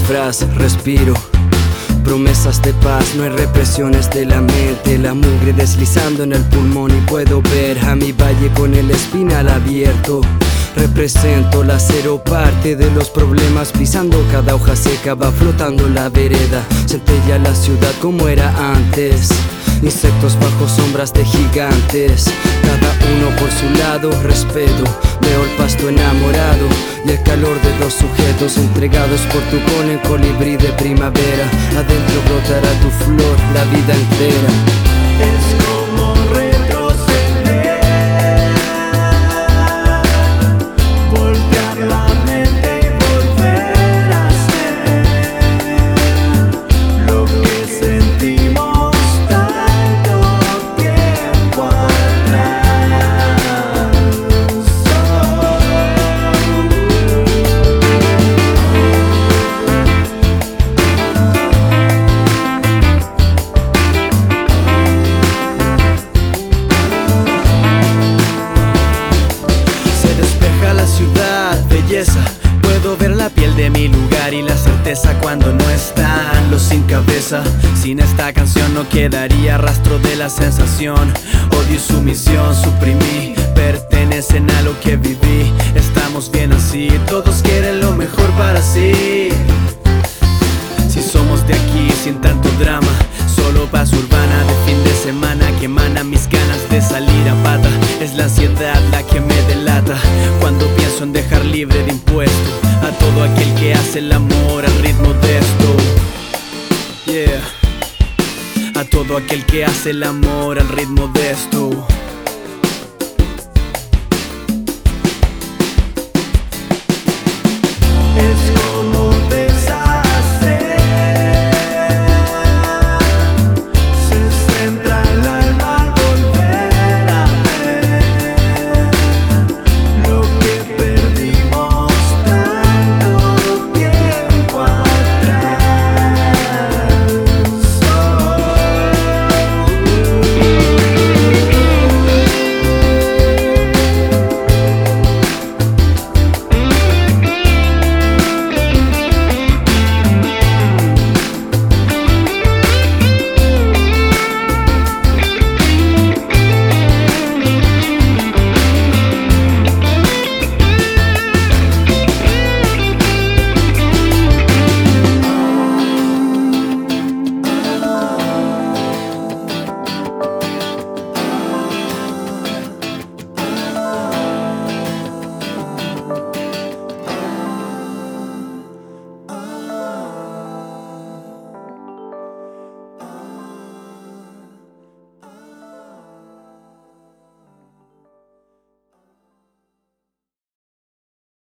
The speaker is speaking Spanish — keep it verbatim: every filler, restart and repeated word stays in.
disfraz, respiro. Promesas de paz, no hay represiones de la mente. La mugre deslizando en el pulmón y puedo ver a mi valle con el espinal abierto. Represento la cero parte de los problemas, pisando cada hoja seca, va flotando la vereda. Centella la ciudad como era antes, insectos bajo sombras de gigantes. Cada uno por su lado, respeto. Veo el pasto enamorado y el calor de dos sujetos entregados por tu con el colibrí de primavera. Adentro brotará tu flor la vida entera. Es como retroceder, voltear la mente y volver a ser lo que sentimos tanto tiempo atrás. Belleza, puedo ver la piel de mi lugar y la certeza cuando no están los sin cabeza. Sin esta canción no quedaría rastro de la sensación. Odio y sumisión suprimí, pertenecen a lo que viví. Estamos bien así, todos quieren lo mejor para sí. Si somos de aquí sin tanto drama, solo paz urbana de fin de semana que emana mis ganas de salir a pata. Es la ansiedad la que me delata cuando pienso en dejar libre de impuesto a todo aquel que hace el amor al ritmo de esto. Yeah. A todo aquel que hace el amor al ritmo de esto.